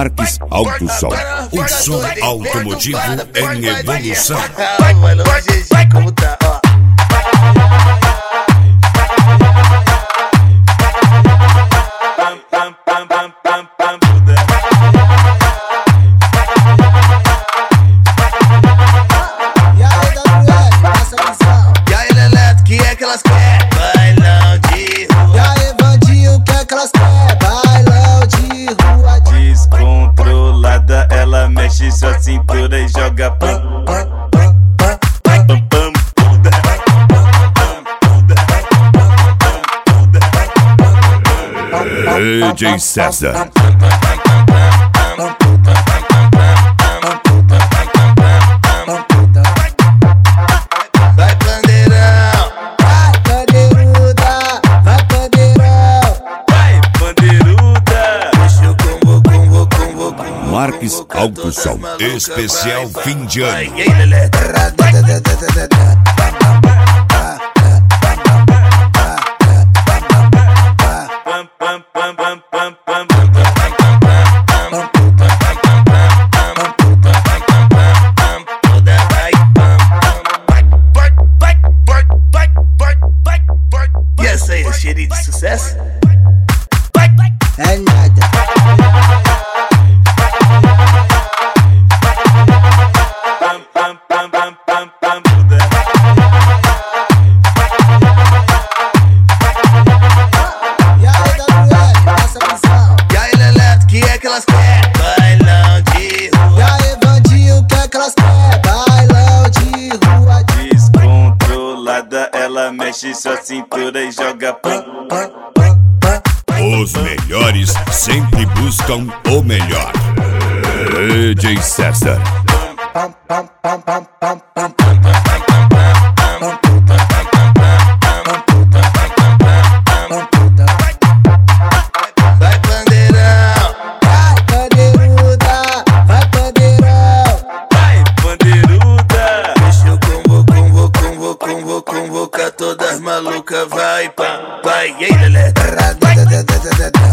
Marques Alto Som. O som automotivo em evolução. Vai longe, como tá, ó. E aí, Leleto, que é que elas querem? Bailão de rua. E aí, Vandinho, o que é que elas querem? Bailão de rua. Descontrolada, ela mexe sua cintura e joga pam, pam, pam, pam, pam, pam, DJ César. vai pandeirão, Vai, pandeiruda, vai, pandeirão. vai pandeiruda. Deixa eu convo. Marques Alto Som. Especial fim de Vai, ano. e aí, Leleto? Pam, pam, pam, pam, pam, pam, e essa aí é cheirinho de sucesso? É nada. Pam, pam, pam, pam, pam, E aí, WL, essa visão. e aí, Leleto, que é que elas querem? Bailão de E rua. aí, Vandinho, o que é que elas querem? Bailão de rua. Descontrolada, ela mexe sua cintura e joga pam, pam, pam, pam. Os melhores sempre buscam o melhor. DJ César. Pam, pam, pam, pam, pam, pam. Vai pandeirão, Vai, pandeiruda, vai, pandeirão. vai pandeiruda. Deixa eu convocar todas malucas. Vai, pam, vai, e aí, Leleto?